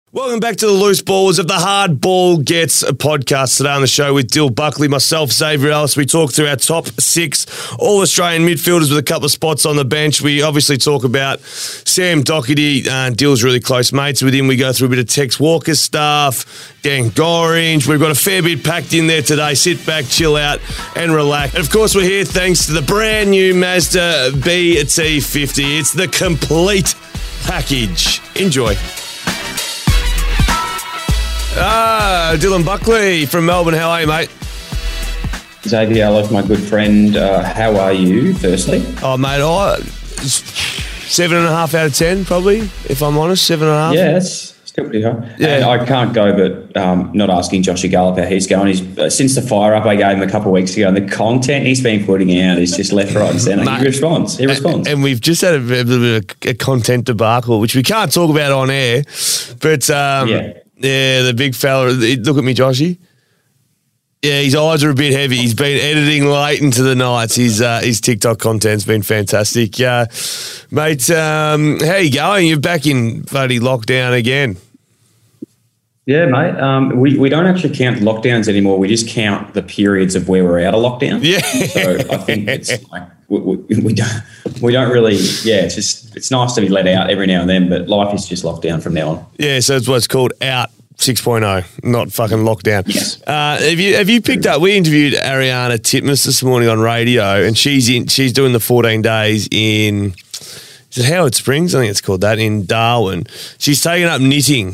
Welcome back to the Loose Balls of the Hard Ball Gets a podcast. Today on the show with Dill Buckley, myself, Xavier Ellis. We talk through our top 6 All-Australian midfielders with a couple of spots on the bench. We obviously talk about Sam Doherty. Dill's really close mates with him. We go through a bit of Tex Walker stuff, Dan Gorringe. We've got a fair bit packed in there today. Sit back, chill out and relax. And of course, we're here thanks to the brand new Mazda BT50. It's the complete package. Enjoy. Dylan Buckley from Melbourne. How are you, mate? Xavier Ellis, my good friend. How are you, firstly? Oh, mate, 7.5 out of 10, probably, if I'm honest, 7.5. Yeah, that's still pretty high. Yeah. And I can't go but not asking Joshy Gallup how he's going. He's since the fire-up I gave him a couple of weeks ago, and the content he's been putting out is just left, right and centre. He responds. And we've just had a bit of a content debacle, which we can't talk about on air, but... Yeah, the big fella. Look at me, Joshy. Yeah, his eyes are a bit heavy. He's been editing late into the nights. His TikTok content's been fantastic. Mate, how you going? You're back in bloody lockdown again. Yeah, mate. We don't actually count lockdowns anymore. We just count the periods of where we're out of lockdown. Yeah. So I think it's like we don't really. Yeah, it's nice to be let out every now and then, but life is just lockdown from now on. Yeah, so it's what's called out 6.0, not fucking lockdown. Yes. Have you picked up? We interviewed Ariana Titmus this morning on radio, and she's doing the 14 days in. Is it Howard Springs? I think it's called that, in Darwin. She's taken up knitting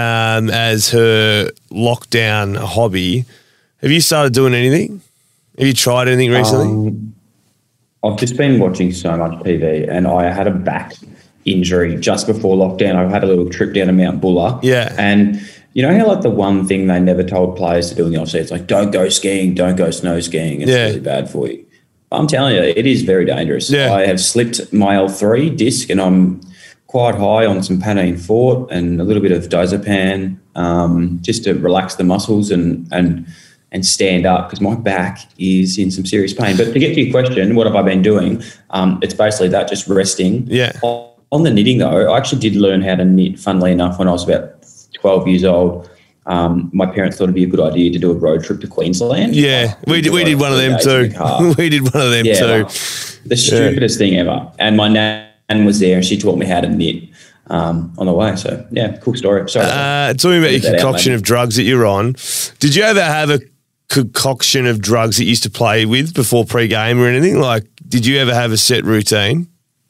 as her lockdown hobby. Have you started doing anything? Have you tried anything recently? I've just been watching so much TV, and I had a back injury just before lockdown. I had a little trip down to Mount Buller. Yeah. And you know how like the one thing they never told players to do in the off-season, it's like don't go skiing, don't go snow skiing. It's really bad for you. I'm telling you, it is very dangerous. Yeah. I have slipped my L3 disc, and I'm quite high on some Panaine Fort and a little bit of Diazepam, just to relax the muscles and stand up, because my back is in some serious pain. But to get to your question, what have I been doing? It's basically that, just resting. Yeah. On the knitting, though, I actually did learn how to knit, funnily enough, when I was about 12 years old. My parents thought it'd be a good idea to do a road trip to Queensland. Yeah, we did one of them too. We did one of them too. Like the stupidest thing ever. And my nan was there, and she taught me how to knit on the way. So, yeah, cool story. Sorry. Talking about your concoction of drugs that you're on, did you ever have a concoction of drugs that you used to play with before pre-game or anything? Like, did you ever have a set routine?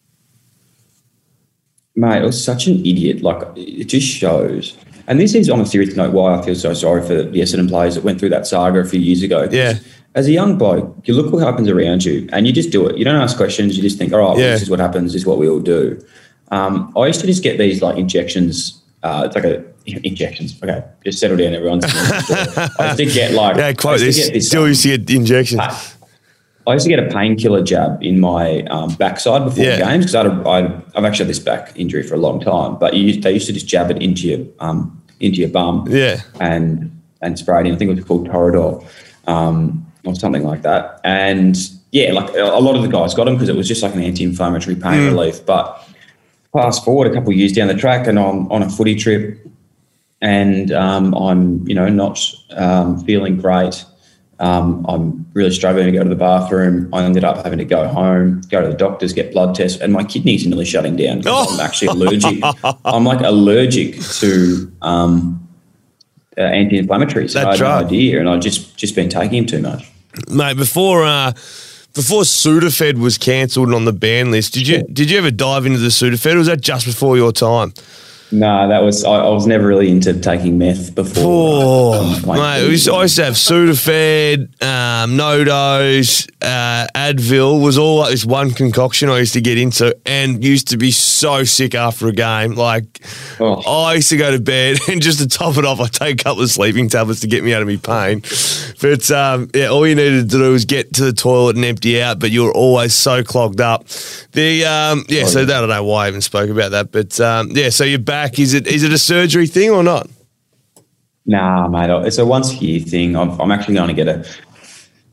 Mate, I was such an idiot. Like, it just shows. And this is, on a serious note, why I feel so sorry for the Essendon players that went through that saga a few years ago. Yeah. As a young bloke, you look what happens around you and you just do it. You don't ask questions. You just think, all right, well, this is what happens. This is what we all do. I used to just get these like injections. It's like injections. Okay, just settle down, everyone. I used to get like... Yeah, quote this. Still used to get injections. I used to get a painkiller jab in my backside before games, because I've actually had this back injury for a long time. But they used to just jab it into your bum, and spray it in. I think it was called Toradol, or something like that. And yeah, like a lot of the guys got them because it was just like an anti-inflammatory pain relief. But fast forward a couple of years down the track, and I'm on a footy trip, and I'm not feeling great. I'm really struggling to go to the bathroom. I ended up having to go home, go to the doctors, get blood tests, and my kidneys are nearly shutting down. I'm actually allergic. I'm like allergic to anti-inflammatories. I had no idea, and I've just been taking them too much. Mate, before Sudafed was cancelled on the ban list, did you ever dive into the Sudafed, or was that just before your time? No, that was I was never really into taking meth before. Mate, I used to have Sudafed, No-Dose, Advil was all like this one concoction I used to get into, and used to be so sick after a game. Like, I used to go to bed, and just to top it off, I'd take a couple of sleeping tablets to get me out of my pain. But, all you needed to do was get to the toilet and empty out, but you were always so clogged up. So I don't know why I even spoke about that. But, so you're back. Is it a surgery thing or not? Nah, mate. It's a once a year thing. I'm actually going to get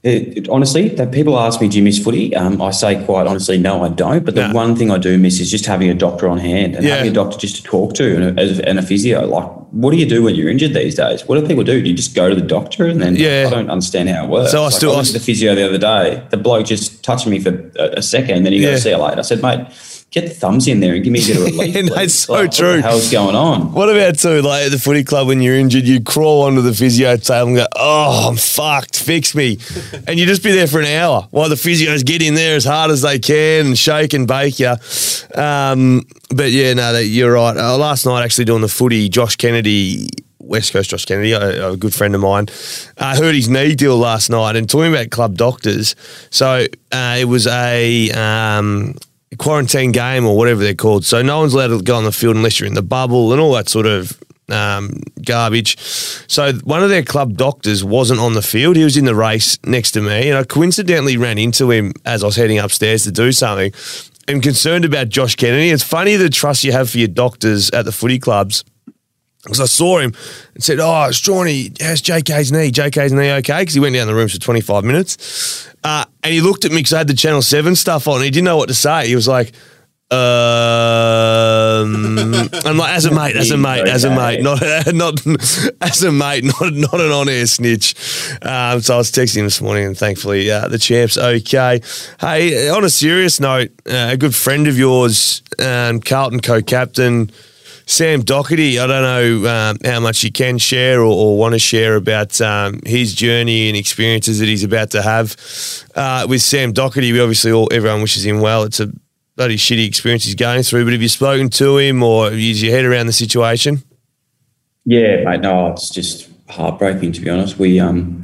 Honestly, that people ask me, do you miss footy? I say quite honestly, no, I don't. But the one thing I do miss is just having a doctor on hand and having a doctor just to talk to and a physio. Like, what do you do when you're injured these days? What do people do? Do you just go to the doctor? And then I don't understand how it works. So I went to the physio the other day. The bloke just touched me for a second, and then he goes, see you later. I said, mate, get the thumbs in there and give me a bit of relief. That's so true. What the hell's going on? What about too, like at the footy club when you're injured, you crawl onto the physio table and go, oh, I'm fucked, fix me. And you just be there for an hour while the physios get in there as hard as they can and shake and bake you. But yeah, no, you're right. Last night actually doing the footy, Josh Kennedy, West Coast Josh Kennedy, a good friend of mine, hurt his knee deal last night. And talking about club doctors, so it was a quarantine game or whatever they're called. So no one's allowed to go on the field unless you're in the bubble and all that sort of garbage. So one of their club doctors wasn't on the field. He was in the race next to me, and I coincidentally ran into him as I was heading upstairs to do something. I'm concerned about Josh Kennedy. It's funny the trust you have for your doctors at the footy clubs. Because I saw him and said, oh, Strawny, how's JK's knee? JK's knee okay? Because he went down the rooms for 25 minutes. And he looked at me because I had the Channel 7 stuff on. And he didn't know what to say. He was like, I'm like, as a mate, not as a mate, not an on-air snitch. So I was texting him this morning, and thankfully the champ's okay. Hey, on a serious note, a good friend of yours, Carlton co-captain, Sam Docherty, I don't know how much you can share or want to share about his journey and experiences that he's about to have with Sam Docherty. We obviously everyone wishes him well. It's a bloody shitty experience he's going through, but have you spoken to him or is your head around the situation? Yeah, mate, no, it's just heartbreaking, to be honest. We,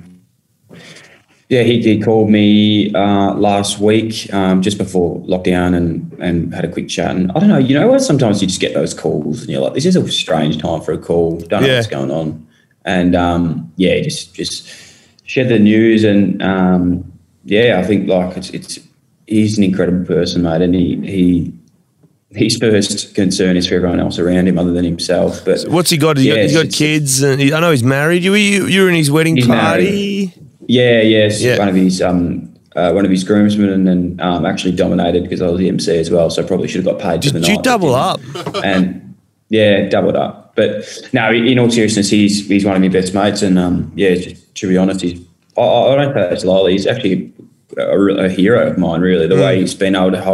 he called me last week just before lockdown and had a quick chat. And I don't know, you know what? Sometimes you just get those calls and you're like, this is a strange time for a call. Don't know what's going on. And, just shared the news. And, I think like he's an incredible person, mate. And his first concern is for everyone else around him other than himself. But so what's he got? He's got kids. And I know he's married. You were in his wedding party. Married. Yeah. One of his groomsmen, and then actually dominated because I was the MC as well, so probably should have got paid for the night. Did you double up? And doubled up. But no, in all seriousness, he's one of my best mates, and just to be honest, I don't say that lightly. He's actually a hero of mine, really. The way he's been able to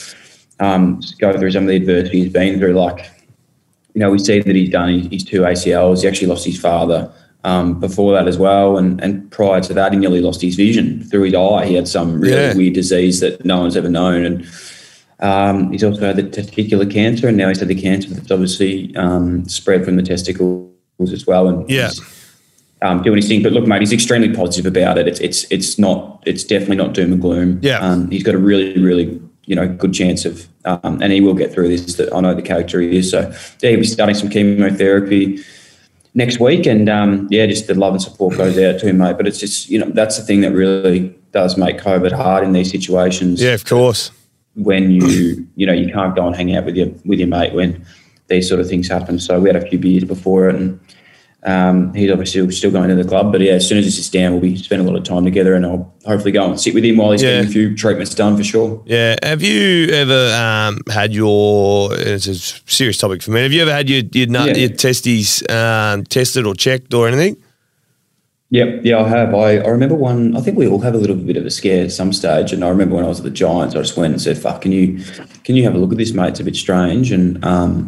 go through some of the adversity he's been through, like, you know, we see that he's done his 2 ACLs. He actually lost his father before that as well, and prior to that he nearly lost his vision through his eye. He had some really weird disease that no one's ever known, and he's also had the testicular cancer, and now he's had the cancer that's obviously spread from the testicles as well, and he's doing his thing. But look, mate, he's extremely positive about it. It's definitely not doom and gloom. He's got a really, really good chance of and he will get through this. That I know the character he is. So he'll be starting some chemotherapy next week, and just the love and support goes out to him, mate. But it's just, that's the thing that really does make COVID hard in these situations. Yeah, of course. When you can't go and hang out with your mate when these sort of things happen. So we had a few beers before it, and he's obviously still going to the club. But as soon as he sits down, we'll be spending a lot of time together, and I'll hopefully go and sit with him while he's getting a few treatments done for sure. Yeah. Have you ever had it's a serious topic for me, have you ever had your testes tested or checked or anything? Yeah, I have. I remember one. I think we all have a little bit of a scare at some stage. And I remember when I was at the Giants, I just went and said, "Fuck, can you have a look at this, mate? It's a bit strange." And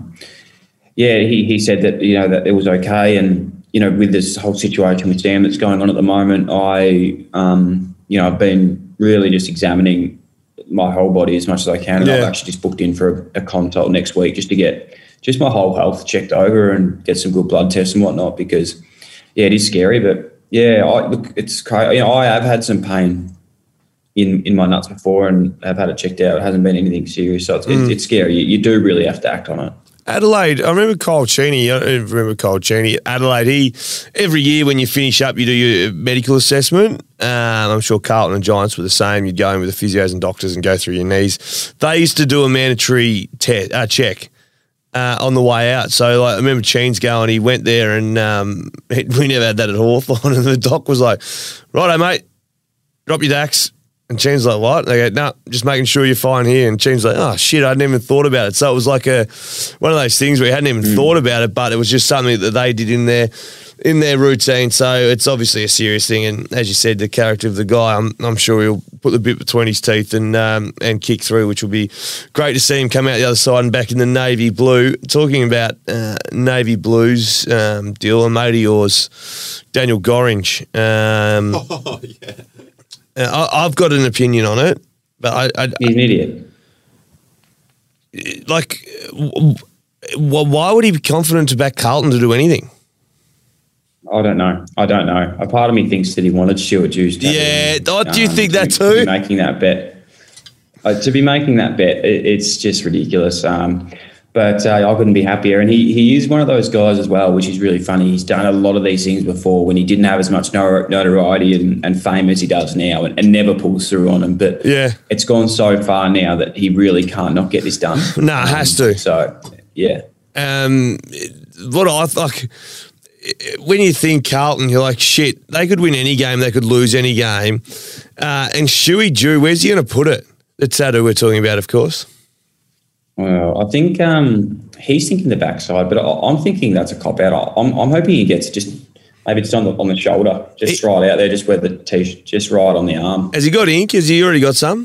he said that that it was okay. And with this whole situation with Sam that's going on at the moment, I've been really just examining my whole body as much as I can. And I've actually just booked in for a consult next week just to get just my whole health checked over and get some good blood tests and whatnot, because it is scary, but. Yeah, it's crazy. I have had some pain in my nuts before, and I've had it checked out. It hasn't been anything serious, so it's scary. You do really have to act on it. Adelaide, I remember Kyle Cheney. Adelaide, every year when you finish up, you do your medical assessment. I'm sure Carlton and Giants were the same. You'd go in with the physios and doctors and go through your knees. They used to do a mandatory check. On the way out. So I remember Cheens going, he went there and we never had that at Hawthorn, and the doc was like, righto, mate, drop your dacks. And Chen's like, what? They go, no, just making sure you're fine here. And Chen's like, oh, shit, I hadn't even thought about it. So it was like one of those things where you hadn't even thought about it, but it was just something that they did in their routine. So it's obviously a serious thing. And as you said, the character of the guy, I'm sure he'll put the bit between his teeth and kick through, which will be great to see him come out the other side and back in the navy blue. Talking about navy blues, deal, a mate of yours, Daniel Gorringe. Yeah. I've got an opinion on it, but he's an idiot. Like, why would he be confident to back Carlton to do anything? I don't know. A part of me thinks that he wanted Stuart Dew. Yeah, do you think that too? To be making that bet. It's just ridiculous. But I couldn't be happier. And he is one of those guys as well, which is really funny. He's done a lot of these things before when he didn't have as much notoriety and fame as he does now, and never pulls through on them. But yeah, it's gone so far now that he really can't not get this done. No, it has to. So, yeah. What I like, when you think Carlton, you're like, shit, they could win any game, they could lose any game. And Shuey Dew, where's he going to put it? The tattoo we're talking about, of course. Well, I think he's thinking the backside, but I'm thinking that's a cop-out. I'm hoping he gets maybe just on the shoulder, just right out there, just where the T-shirt, just right on the arm. Has he got ink? Has he already got some?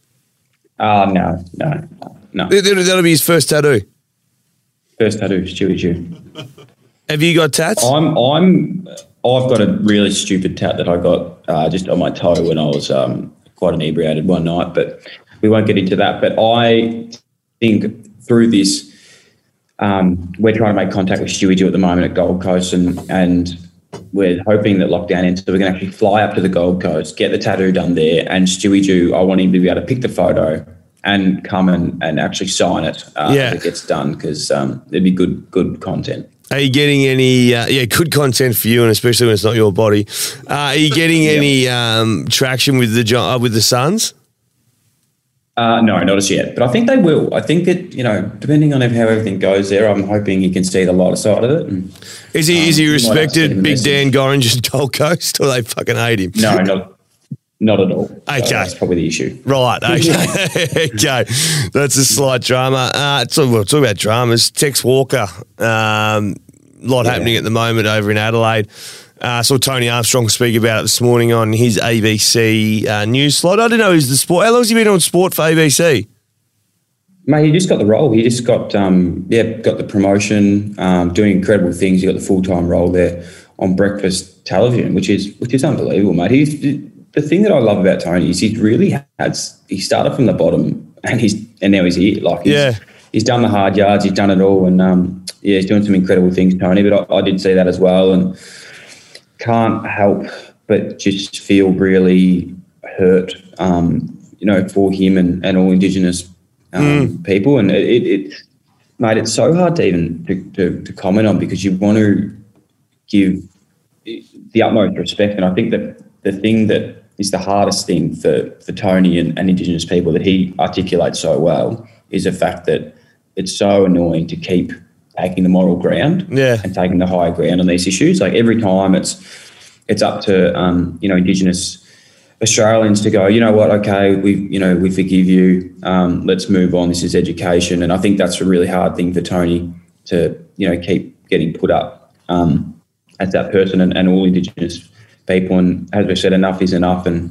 No. That'll be his first tattoo. First tattoo, Stewie Dew. Have you got tats? I've got a really stupid tat that I got just on my toe when I was quite inebriated one night, but we won't get into that. But I think through this, we're trying to make contact with Stewie Dew at the moment at Gold Coast, and we're hoping that lockdown ends, so we can actually fly up to the Gold Coast, get the tattoo done there, and Stewie Dew, I want him to be able to pick the photo and come and actually sign it if it gets done, because there'd be good content. Are you getting any good content for you, and especially when it's not your body? Are you getting any traction with the Suns? No, not as yet, but I think they will. I think that, depending on how everything goes there, I'm hoping he can see the lighter side of it. And, is he respected, Big Dan Gorringe at Gold Coast, or they fucking hate him? No, not at all. Okay. So that's probably the issue. Right, okay. Okay, that's a slight drama. We'll talk about dramas. Tex Walker, lot happening at the moment over in Adelaide. Saw Tony Armstrong speak about it this morning on his ABC news slot. I don't know who's the sport. How long has he been on sport for ABC? Mate, he just got the role. He just got got the promotion, doing incredible things. He got the full-time role there on breakfast television, which is unbelievable, mate. The thing that I love about Tony is he started from the bottom and now he's here. Like he's done the hard yards, he's done it all, and he's doing some incredible things, Tony. But I did see that as well, and can't help but just feel really hurt, for him and all Indigenous people. And it's so hard to even to comment on, because you want to give the utmost respect. And I think that the thing that is the hardest thing for Tony and Indigenous people that he articulates so well is the fact that it's so annoying to keep taking the moral ground and taking the higher ground on these issues. Like every time it's up to Indigenous Australians to go, you know what, okay, we forgive you, let's move on, this is education. And I think that's a really hard thing for Tony to keep getting put up as that person and all Indigenous people. And as we said, enough is enough, and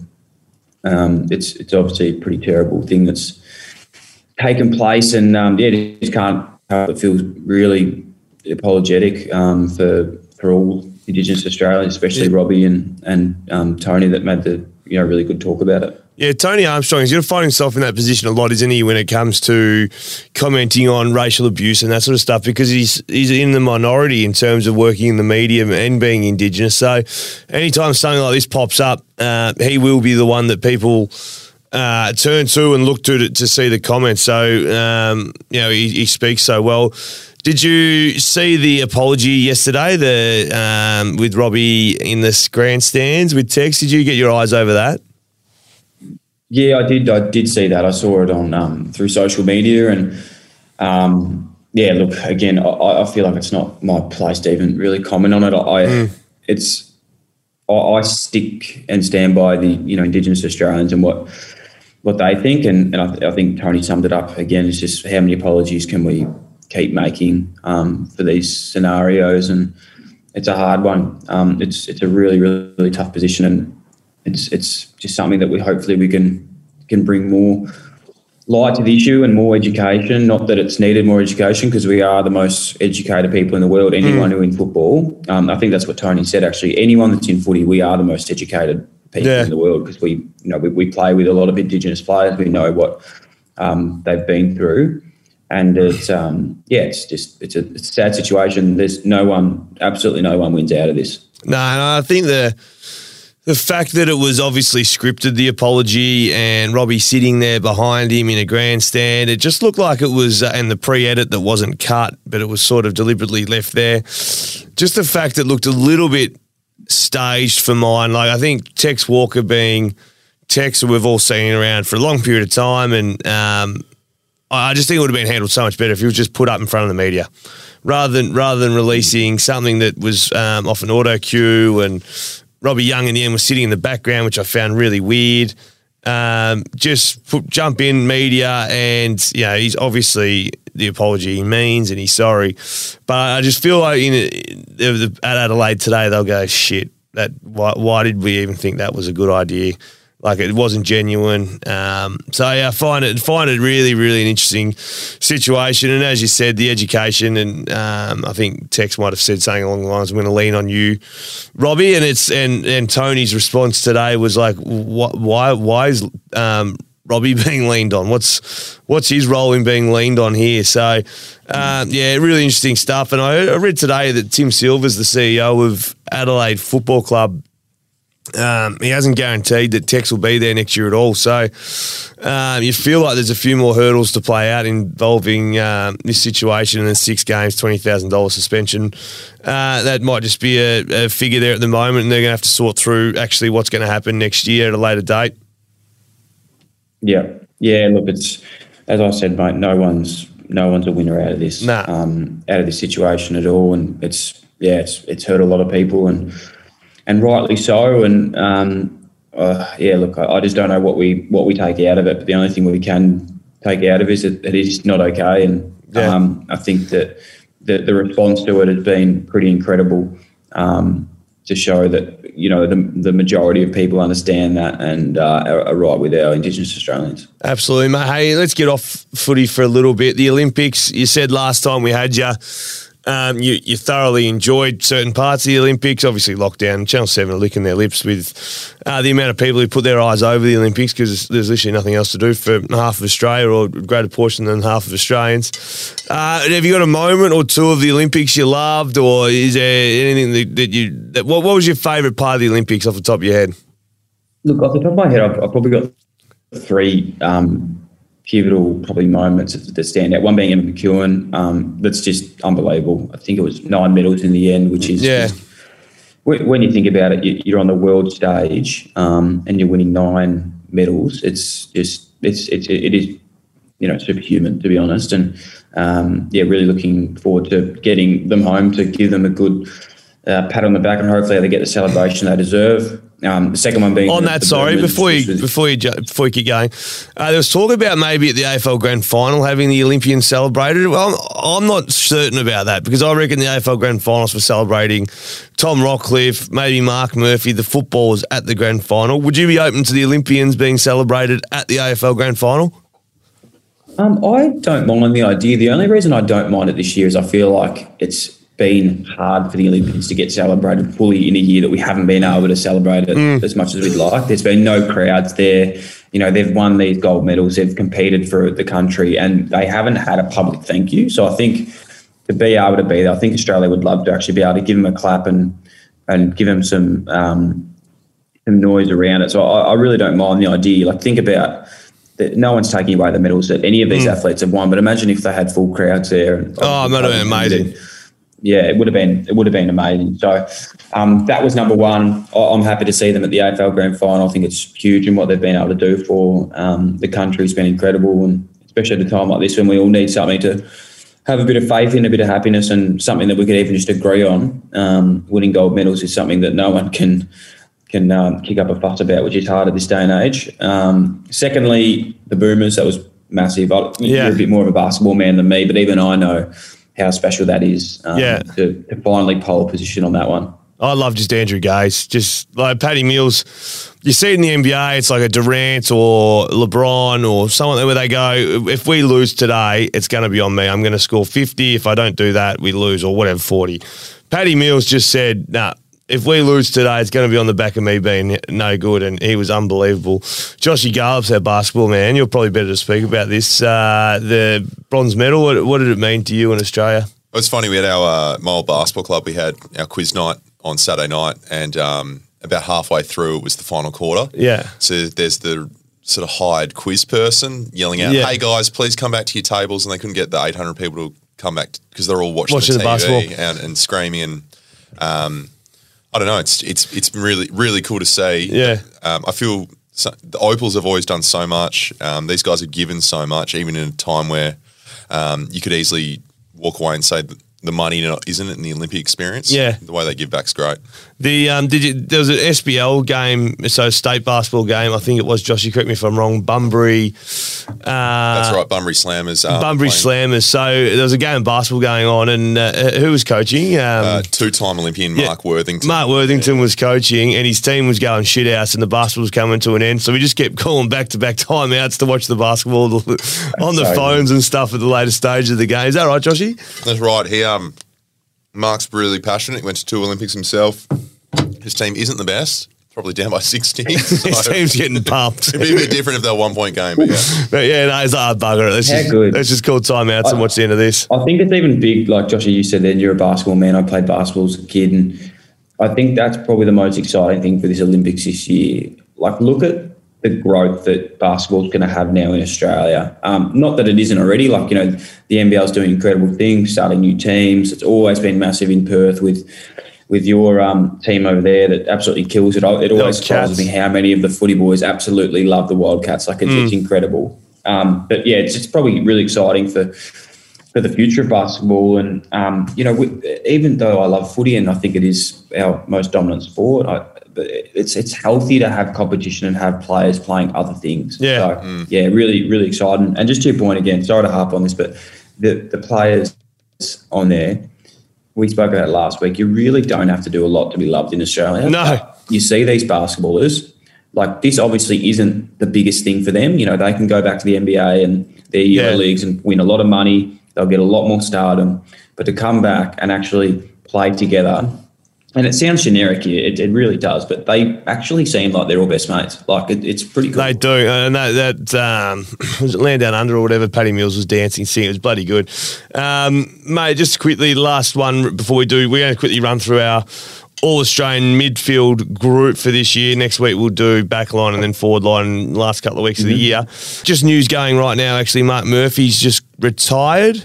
it's obviously a pretty terrible thing that's taken place. And just can't help but feel really apologetic for all Indigenous Australians, especially Robbie and Tony, that made the really good talk about it. Yeah, Tony Armstrong, he's going to find himself in that position a lot, isn't he, when it comes to commenting on racial abuse and that sort of stuff, because he's in the minority in terms of working in the media and being Indigenous. So anytime something like this pops up, he will be the one that people turn to and look to see the comments. So, he speaks so well. Did you see the apology yesterday with Robbie in the grandstands with Tex? Did you get your eyes over that? Yeah, I did see that. I saw it on through social media, and look, again, I feel like it's not my place to even really comment on it. I stick and stand by the Indigenous Australians and what they think, and I think Tony summed it up again. It's just how many apologies can we keep making for these scenarios, and it's a hard one. It's a really, really tough position, and it's just something that we can bring more light to the issue and more education. Not that it's needed more education, because we are the most educated people in the world. Anyone who in football, I think that's what Tony said. Actually, anyone that's in footy, we are the most educated people in the world, because we play with a lot of Indigenous players. We know what they've been through, and it's it's a sad situation. There's absolutely no one wins out of this. No, I think the fact that it was obviously scripted, the apology, and Robbie sitting there behind him in a grandstand, it just looked like it was, and the pre-edit that wasn't cut, but it was sort of deliberately left there. Just the fact that it looked a little bit staged for mine. Like, I think Tex Walker being Tex, we've all seen around for a long period of time, and I just think it would have been handled so much better if he was just put up in front of the media, rather than releasing something that was off an auto cue, and Robbie Young in the end was sitting in the background, which I found really weird. Jump in media, and he's obviously the apology he means, and he's sorry. But I just feel like at Adelaide today they'll go, shit, why did we even think that was a good idea? Like, it wasn't genuine. I find it really, really an interesting situation. And as you said, the education, and I think Tex might have said something along the lines, I'm going to lean on you, Robbie. And Tony's response today was like, why is Robbie being leaned on? What's his role in being leaned on here? So, really interesting stuff. And I read today that Tim Silver's the CEO of Adelaide Football Club. He hasn't guaranteed that Tex will be there next year at all. So you feel like there's a few more hurdles to play out involving this situation, and then 6 games, $20,000 suspension. That might just be a figure there at the moment, and they're going to have to sort through actually what's going to happen next year at a later date. Yeah. Look, it's, as I said, mate, no one's a winner out of this. Out of this situation at all, and it's hurt a lot of people, and rightly so. And look, I just don't know what we take out of it. But the only thing we can take out of it is that it is not okay. And I think that the response to it has been pretty incredible, to show that the majority of people understand that and are right with our Indigenous Australians. Absolutely, mate. Hey, let's get off footy for a little bit. The Olympics, you said last time we had you. You thoroughly enjoyed certain parts of the Olympics. Obviously, lockdown, Channel 7 are licking their lips with the amount of people who put their eyes over the Olympics, because there's literally nothing else to do for half of Australia, or a greater portion than half of Australians. Have you got a moment or two of the Olympics you loved, or is there anything what was your favourite part of the Olympics off the top of your head? Look, off the top of my head, I've probably got 3 pivotal probably moments that stand out. One being Emma McEwen, that's just unbelievable. I think it was 9 medals in the end, which is just, when you think about it, you're on the world stage and you're winning 9 medals. It is superhuman, to be honest. And really looking forward to getting them home to give them a good pat on the back, and hopefully they get the celebration they deserve. The second one being before you keep going, there was talk about maybe at the AFL Grand Final having the Olympians celebrated. Well, I'm not certain about that, because I reckon the AFL Grand Finals were celebrating Tom Rockcliffe, maybe Mark Murphy, the footballers at the Grand Final. Would you be open to the Olympians being celebrated at the AFL Grand Final? I don't mind the idea. The only reason I don't mind it this year is I feel like it's been hard for the Olympians to get celebrated fully in a year that we haven't been able to celebrate it as much as we'd like. There's been no crowds there. They've won these gold medals. They've competed for the country, and they haven't had a public thank you. So I think to be able to be there, I think Australia would love to actually be able to give them a clap and give them some noise around it. So I really don't mind the idea. Like, think about that. No one's taking away the medals that any of these athletes have won, but imagine if they had full crowds there. That would have been amazing. Yeah, it would have been amazing. So that was number one. I'm happy to see them at the AFL Grand Final. I think it's huge in what they've been able to do for the country. It's been incredible, and especially at a time like this when we all need something to have a bit of faith in, a bit of happiness, and something that we could even just agree on. Winning gold medals is something that no one can kick up a fuss about, which is hard at this day and age. Secondly, the Boomers, that was massive. You're a bit more of a basketball man than me, but even I know how special that is to finally pole position on that one. I love just Andrew Gaze. Just like Paddy Mills, you see it in the NBA, it's like a Durant or LeBron or someone where they go, if we lose today, it's going to be on me. I'm going to score 50. If I don't do that, we lose, or whatever, 40. Paddy Mills just said, nah, if we lose today, it's going to be on the back of me being no good, and he was unbelievable. Joshy Garlipp's our basketball man. You're probably better to speak about this. The bronze medal, what did it mean to you in Australia? It was funny. We had my old basketball club. We had our quiz night on Saturday night, and about halfway through, it was the final quarter. Yeah. So there's the sort of hired quiz person yelling out, hey, guys, please come back to your tables, and they couldn't get the 800 people to come back because they're all watching the TV and screaming, and I don't know. It's been really, really cool to see. Yeah. I feel the Opals have always done so much. These guys have given so much, even in a time where you could easily walk away and say the money isn't in the Olympic experience. Yeah. The way they give back's great. There was an SBL game, so state basketball game, I think it was, Josh, you correct me if I'm wrong, Bunbury. That's right, Bunbury Slammers. Bunbury Slammers. So there was a game of basketball going on, and who was coaching? Two-time Olympian Mark Worthington. Mark Worthington was coaching, and his team was going shit house, and the basketball was coming to an end. So we just kept calling back-to-back timeouts to watch the basketball on the phones and stuff at the later stage of the game. Is that right, Joshy? That's right. Mark's really passionate. He went to 2 Olympics himself. His team isn't the best. Probably down by 60. So his team's getting pumped. It'd be a bit different if they were 1 point game, but yeah. But yeah, no, it's bugger it. Let's just call timeouts and watch the end of this. I think it's even big, like Joshua, you said then, you're a basketball man. I played basketball as a kid, and I think that's probably the most exciting thing for this Olympics this year. Like, look at the growth that basketball's going to have now in Australia. Not that it isn't already. Like, the NBL's doing incredible things, starting new teams. It's always been massive in Perth with your team over there that absolutely kills it. It always surprises me how many of the footy boys absolutely love the Wildcats. Like, it's incredible. But yeah, it's probably really exciting for the future of basketball. And even though I love footy and I think it is our most dominant sport, it's healthy to have competition and have players playing other things. Yeah. So, yeah, really, really exciting. And just to your point again, sorry to harp on this, but the players on there, we spoke about it last week, you really don't have to do a lot to be loved in Australia. No. You see these basketballers, like, this obviously isn't the biggest thing for them. They can go back to the NBA and their Euro leagues and win a lot of money. They'll get a lot more stardom. But to come back and actually play together, and it sounds generic here, it really does, but they actually seem like they're all best mates. Like, it's pretty cool. They do, and that was it Land Down Under or whatever, Paddy Mills was dancing, singing, it was bloody good. Mate, just quickly, last one before we're going to quickly run through our All-Australian midfield group for this year. Next week we'll do back line and then forward line last couple of weeks of the year. Just news going right now, actually, Mark Murphy's just retired.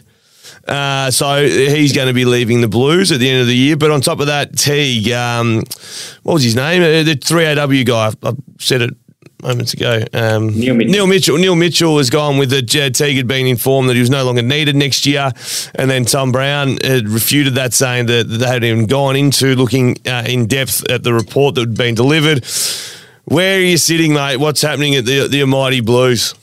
So he's going to be leaving the Blues at the end of the year. But on top of that, Teague, what was his name? The 3AW guy. I said it moments ago. Neil Mitchell has gone with it. Teague had been informed that he was no longer needed next year. And then Tom Brown had refuted that, saying that they hadn't even gone into looking in depth at the report that had been delivered. Where are you sitting, mate? What's happening at the Almighty Blues?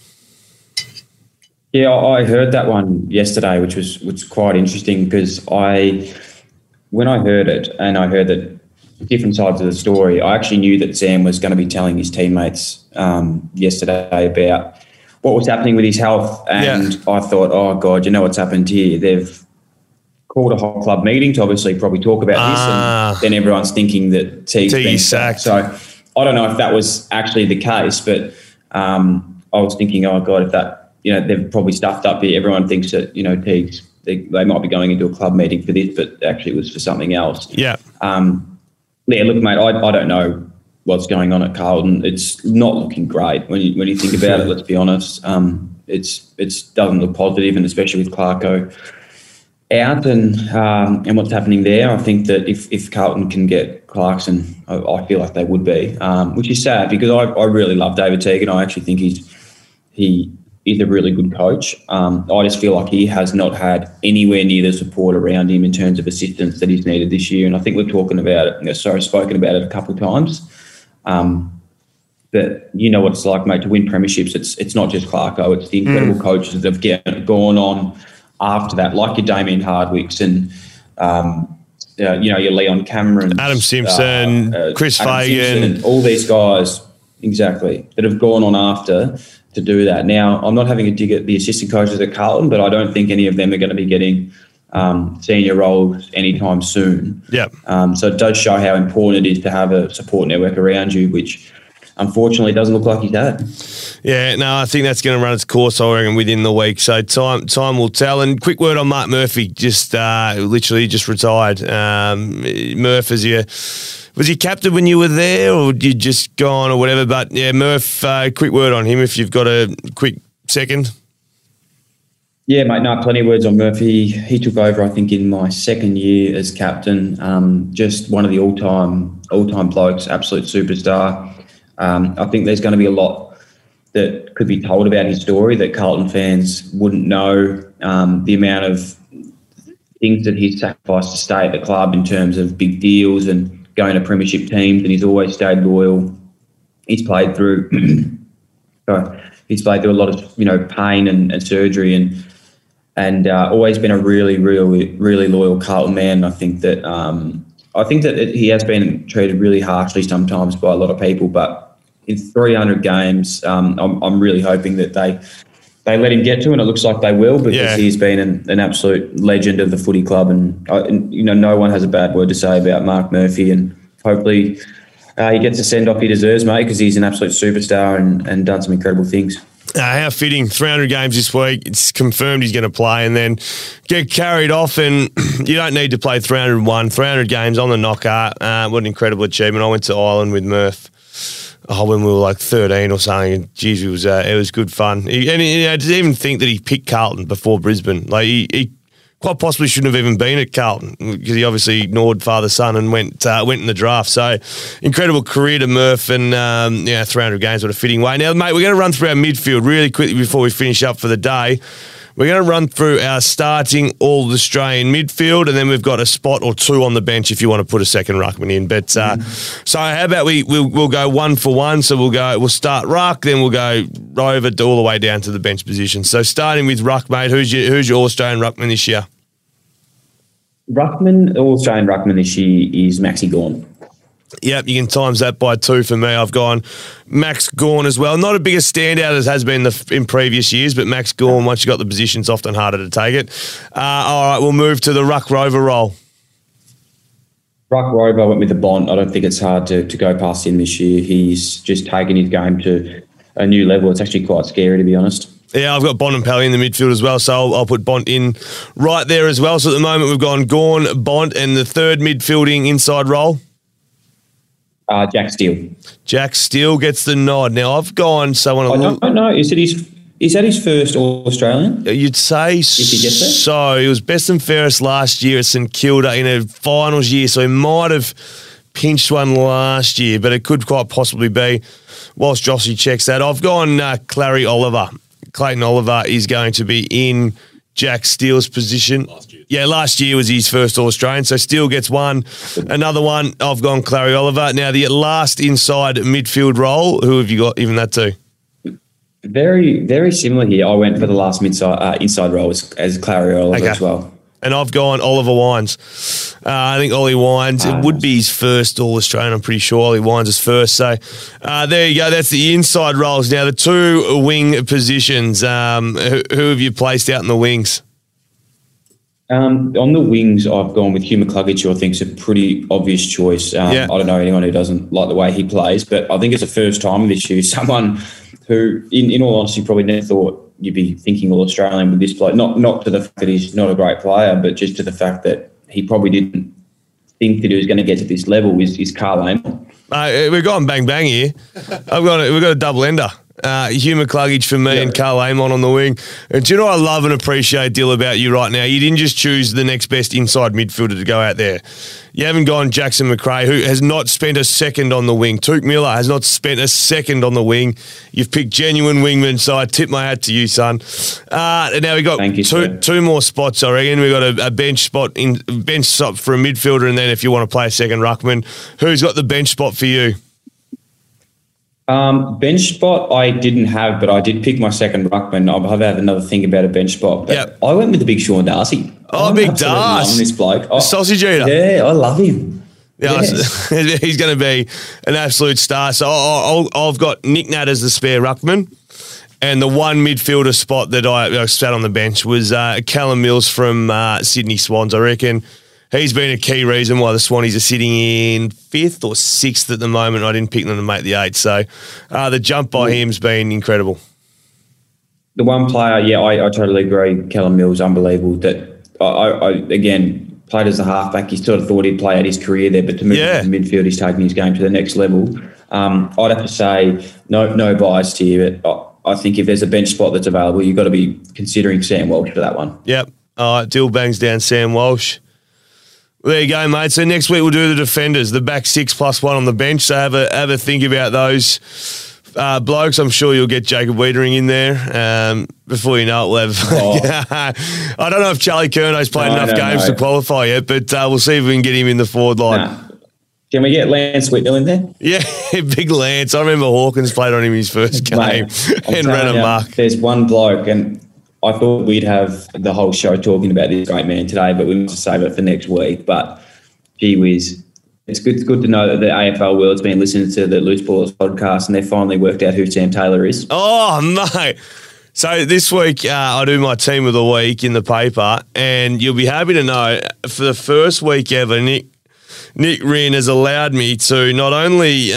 Yeah, I heard that one yesterday, which was quite interesting, because when I heard it and I heard that different sides of the story, I actually knew that Sam was going to be telling his teammates yesterday about what was happening with his health, and I thought, oh God, you know what's happened here? They've called a hot club meeting to obviously probably talk about this, and then everyone's thinking that Teague's been sacked. So I don't know if that was actually the case, but I was thinking, oh God, if that, they've probably stuffed up here. Everyone thinks that, Teague's, they might be going into a club meeting for this, but actually it was for something else. Yeah. Look, mate, I don't know what's going on at Carlton. It's not looking great when you think about it, let's be honest. It doesn't look positive, and especially with Clarko out and what's happening there. I think that if Carlton can get Clarkson, I feel like they would be, which is sad, because I really love David Teague, and I actually think he is a really good coach. I just feel like he has not had anywhere near the support around him in terms of assistance that he's needed this year. And I think we've spoken about it a couple of times. But you know what it's like, mate, to win premierships. It's not just Clarko. It's the incredible coaches that have gone on after that, like your Damien Hardwicks and, your Leon Cameron. Adam Simpson, Chris Fagan. Simpson, all these guys, exactly, that have gone on after to do that. Now, I'm not having a dig at the assistant coaches at Carlton, but I don't think any of them are going to be getting senior roles anytime soon. So it does show how important it is to have a support network around you, which unfortunately doesn't look like he's had. Yeah, no, I think that's going to run its course, I reckon, within the week. So time will tell. And quick word on Mark Murphy, just literally just retired. Murph, was you captain when you were there, or did you just go on or whatever? But yeah, Murph, quick word on him if you've got a quick second. Yeah, mate, no, plenty of words on Murphy. He took over, I think, in my second year as captain. Just one of the all-time blokes, absolute superstar. I think there's going to be a lot that could be told about his story that Carlton fans wouldn't know. The amount of things that he's sacrificed to stay at the club in terms of big deals and going to premiership teams, and he's always stayed loyal. He's played through a lot of pain and surgery and always been a really, really, really loyal Carlton man. I think that he has been treated really harshly sometimes by a lot of people, but in 300 games, I'm really hoping that they let him get to, and it looks like they will, because he's been an absolute legend of the footy club, and no one has a bad word to say about Mark Murphy, and hopefully he gets a send-off he deserves, mate, because he's an absolute superstar and done some incredible things. How fitting, 300 games this week, it's confirmed he's going to play, and then get carried off, and you don't need to play 300 games on the knocker. What an incredible achievement. I went to Ireland with Murph when we were like 13 or something, and geez, it was good fun. To even think that he picked Carlton before Brisbane, like he quite possibly shouldn't have even been at Carlton, because he obviously ignored father-son and went in the draft. So incredible career to Murph, and 300 games, what a fitting way. Now, mate, we're going to run through our midfield really quickly before we finish up for the day. We're going to run through our starting All-Australian midfield, and then we've got a spot or two on the bench if you want to put a second ruckman in. But so how about we'll go one for one. So we'll start ruck, then we'll go over all the way down to the bench position. So starting with ruck, mate, who's your All-Australian ruckman this year? All-Australian ruckman this year is Maxi Gawn. Yep, you can times that by 2 for me. I've gone Max Gawn as well. Not a bigger standout as has been in previous years, but Max Gawn, once you got the position, it's often harder to take it. All right, we'll move to the ruck rover role. Ruck rover, I went with the Bont. I don't think it's hard to go past him this year. He's just taken his game to a new level. It's actually quite scary, to be honest. Yeah, I've got Bont and Pelly in the midfield as well, so I'll put Bont in right there as well. So at the moment we've gone Gawn, Bont, and the third midfielding inside role. Jack Steele. Jack Steele gets the nod. Now, I've gone someone... I don't know. Is that his first All-Australian? You'd say so. He was best and fairest last year at St Kilda in a finals year, so he might have pinched one last year, but it could quite possibly be. Whilst Jossie checks that, I've gone Clary Oliver. Clayton Oliver is going to be in Jack Steele's position. Last year was his first All-Australian, so Steele gets one. Another one, I've gone Clary Oliver. Now, the last inside midfield role, who have you got even that to? Very, very similar here. I went for the last inside role as Clary Oliver as well. And I've gone Oliver Wines. I think Ollie Wines, it would be his first All-Australian, I'm pretty sure. Ollie Wines is first. So there you go. That's the inside roles. Now, the two wing positions, who have you placed out in the wings? On the wings, I've gone with Hugh McCluggage, who I think is a pretty obvious choice. I don't know anyone who doesn't like the way he plays, but I think it's the first time this year someone who, in all honesty, probably never thought you'd be thinking All-Australian with this play. Not to the fact that he's not a great player, but just to the fact that he probably didn't think that he was going to get to this level is Karl Amon. We've gone bang here. We've got a double ender. Hugh McCluggage for me and Karl Amon on the wing. And do you know what I love and appreciate, Dill, about you right now? You didn't just choose the next best inside midfielder to go out there. You haven't gone Jackson McRae, who has not spent a second on the wing. Tuke Miller has not spent a second on the wing. You've picked genuine wingman, so I tip my hat to you, son. Now we've got two more spots, I reckon. We've got a bench spot for a midfielder, and then if you want to play a second ruckman, who's got the bench spot for you? Bench spot I didn't have, but I did pick my second ruckman. I've had another think about a bench spot. But I went with the big Sean Darcy. Oh, big Darcy. This bloke. The sausage eater. Yeah, I love him. Yeah, yes. He's going to be an absolute star. So I've got Nick Nat as the spare ruckman. And the one midfielder spot that I sat on the bench was Callum Mills from Sydney Swans. I reckon he's been a key reason why the Swannies are sitting in 5th or 6th at the moment. I didn't pick them to make the 8. So the jump by him's been incredible. The one player, I totally agree. Callum Mills, unbelievable. That I again, played as a halfback. He sort of thought he'd play out his career there, but to move to the midfield, he's taking his game to the next level. I'd have to say, no bias to you, but I think if there's a bench spot that's available, you've got to be considering Sam Walsh for that one. Yep. All right, Dill bangs down Sam Walsh. Well, there you go, mate. So next week we'll do the defenders, the back 6 plus 1 on the bench. So have a think about those blokes. I'm sure you'll get Jacob Wiedering in there. Before you know it, we'll have... I don't know if Charlie Curnow's played enough games to qualify yet, but we'll see if we can get him in the forward line. Nah. Can we get Lance Whitnell in there? Yeah, big Lance. I remember Hawkins played on him his first game and ran a mark. There's one bloke, and I thought we'd have the whole show talking about this great man today, but we must save it for next week. But gee whiz, it's good to know that the AFL world's been listening to the Loose Ballers podcast and they've finally worked out who Sam Taylor is. Oh, mate. So this week I do my team of the week in the paper, and you'll be happy to know for the first week ever, Nick Wren has allowed me to not only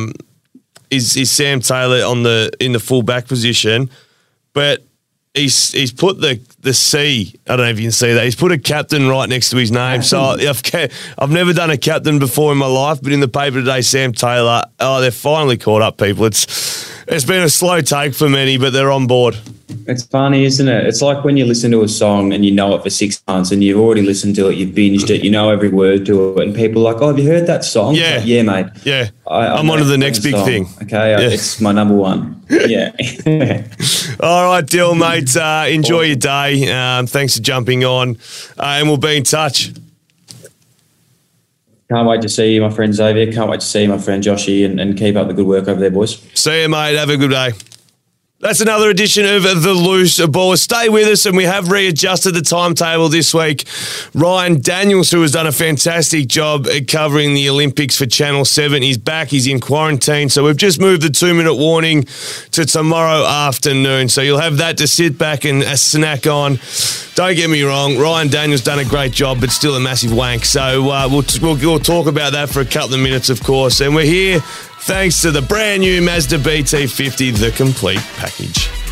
is Sam Taylor in the full back position, but he's put the C. I don't know if you can see that. He's put a captain right next to his name. So I've never done a captain before in my life, but in the paper today, Sam Taylor. Oh, they're finally caught up, people. It's been a slow take for many, but they're on board. It's funny, isn't it? It's like when you listen to a song and you know it for 6 months and you've already listened to it, you've binged it, you know every word to it, and people are like, oh, have you heard that song? Yeah. Like, yeah, mate. Yeah. I'm on to the next big thing. Okay, it's my number one. Yeah. All right, Dill, mate. Enjoy your day. Thanks for jumping on, and we'll be in touch. Can't wait to see you, my friend Xavier. Can't wait to see you, my friend Joshy, and keep up the good work over there, boys. See you, mate. Have a good day. That's another edition of The Loose Ballers. Stay with us, and we have readjusted the timetable this week. Ryan Daniels, who has done a fantastic job at covering the Olympics for Channel 7, he's back. He's in quarantine, so we've just moved the 2-minute warning to tomorrow afternoon. So you'll have that to sit back and snack on. Don't get me wrong, Ryan Daniels done a great job, but still a massive wank. So we'll talk about that for a couple of minutes, of course. And we're here thanks to the brand new Mazda BT50, the complete package.